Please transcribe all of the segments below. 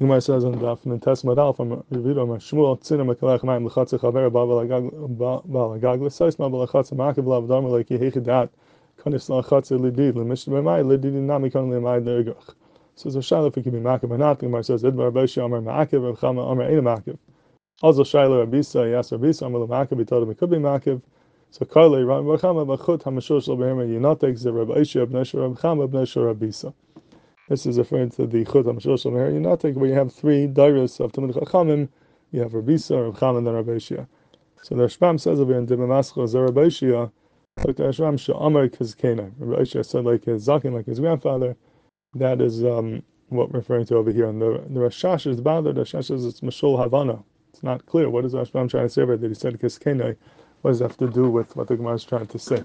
Gemara says on Daf Mentes Madal from Revido Shmuel Tzina Mekalech Mayim L'Chatz Chaver Ba'Lagag L'Sais Ma B'Lachatz Ma'akev L'Avdam L'Ki Heichidat Kanis L'Chatz L'Did L'Mishnah B'Mai L'Did Nami Kan L'Mai L'Ergach. So there's a shaila if it can be Ma'akev or not. Gemara says Idbar Rabbi Amar Ma'akev Rav Chama Amar Eina Ma'akev. Also shaila Rabisa Yas Rabisa Amar Ma'akev. He told him it could be Ma'akev. So Karlei Rav Chama B'Chut Hamashur Shel Behema Yinatek Ze Rabbi Ishia B'nei Shor Rav Chama B'nei Shor Rabisa. This is referring to the Chut HaMashur Shel Meher Yinatek, where you have three dairas of Talmid Chachamim. You have Rabisa, Rav Chama, and then Rabbi Ishia. So the Rashbam says over in Dibba Maschil, Zer Rabbi Ishia, like the Rashbam, She'amar Kizkena. Rabbi Ishia said like his Zakin, like his grandfather. That is what we're referring to over here. And the Rashash is bothered. The Rashash is it's Mashul Havana. It's not clear. What is the Rashbam trying to say about that? He said Kizkena. What does that have to do with what the Gemara is trying to say?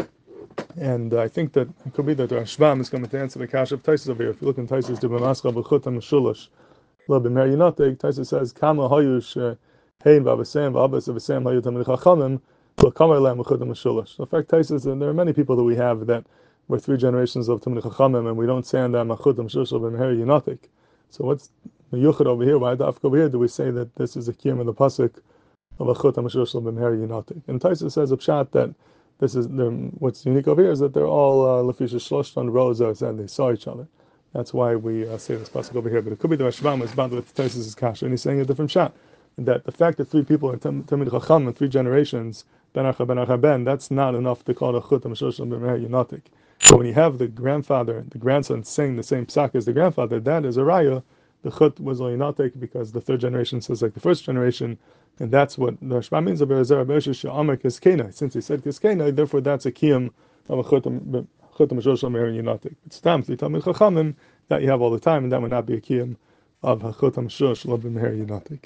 And I think that it could be that the Rashbam is coming to answer the Kash of Taisus over here. If you look in Taisus, the B'maschal B'chut HaMashulash, Lo B'mer Yinatek, Taisus says, Kama Hayush Hein V'Avasem V'Abbas Avasem Hayut HaMelech HaChamim Lo Kamar Lem B'chut HaMashulash. In fact, Taisus, and there are many people that we have that were three generations of Talmid Chachamim, and we don't say on them B'chut HaMashulash Lo B'mer Yinatek. So what's the Yuchad over here? Why the Afka over here do we say that this is a Kiyam of the Pasuk of B'chut HaMashulash Lo B'mer Yinatek? And Taisus says a pshat that this is what's unique over here is that they're all lefisha shloshtan rozos and they saw each other. That's why we say this pasuk over here. But it could be the Rashbam is bound with Taisus' kasha, and he's saying a different shot. That the fact that three people are Talmid Chacham in three generations, ben Archa ben Archa ben, that's not enough to call it a chut HaMashur Shel Meher Yinatek. So when you have the grandfather, the grandson saying the same psak as the grandfather, that is a raya. The chut was only Yinatek because the third generation says like the first generation. And that's what the Rashbam means about Zer Rabbi Ishia She'amar Kizkena. Since he said Kizkena, therefore that's a kiyum of a chut HaMashur Shel Meher Yinatek. It's tam to Talmid Chachamim that you have all the time, and that would not be a kiyum of a chut HaMashur Shel Meher Yinatek.